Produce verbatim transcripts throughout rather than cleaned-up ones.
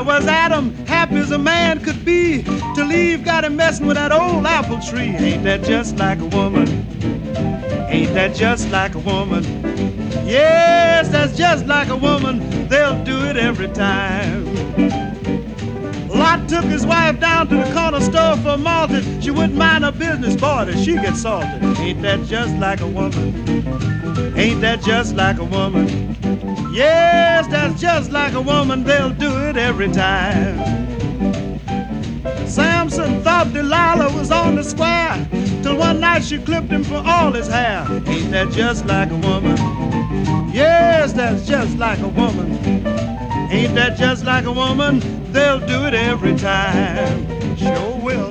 Now was Adam happy as a man could be till Eve got him messing with that old apple tree? Ain't that just like a woman? Ain't that just like a woman? Yes, that's just like a woman. They'll do it every time. Lot took his wife down to the corner store for malted. She wouldn't mind her business, boy, that she gets salted. Ain't that just like a woman? Ain't that just like a woman? Yes, that's just like a woman. They'll do it every time. Samson thought Delilah was on the square till one night she clipped him for all his hair. Ain't that just like a woman? Yes, that's just like a woman. Ain't that just like a woman? They'll do it every time. Sure will.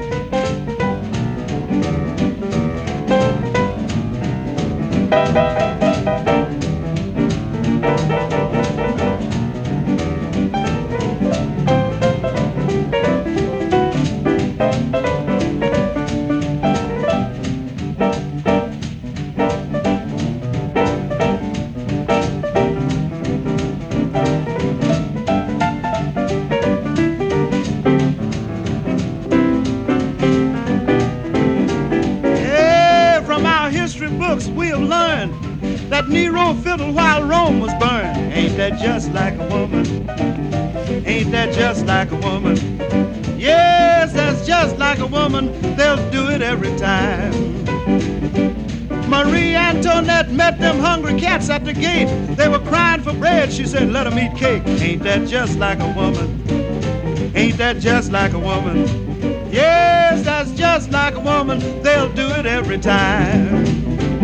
We have learned that Nero fiddled while Rome was burned. Ain't that just like a woman? Ain't that just like a woman? Yes, that's just like a woman. They'll do it every time. Marie Antoinette met them hungry cats at the gate. They were crying for bread. She said, let them eat cake. Ain't that just like a woman? Ain't that just like a woman? Yes, that's just like a woman. They'll do it every time.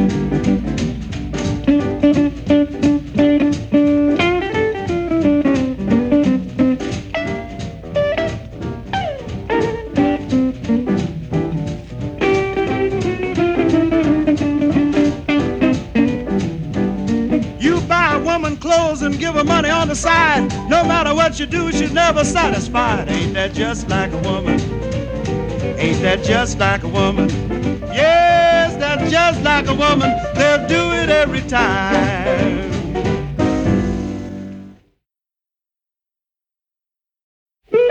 Clothes and give her money on the side. No matter what you do, she's never satisfied. Ain't that just like a woman? Ain't that just like a woman? Yes, that's just like a woman. They'll do it every time.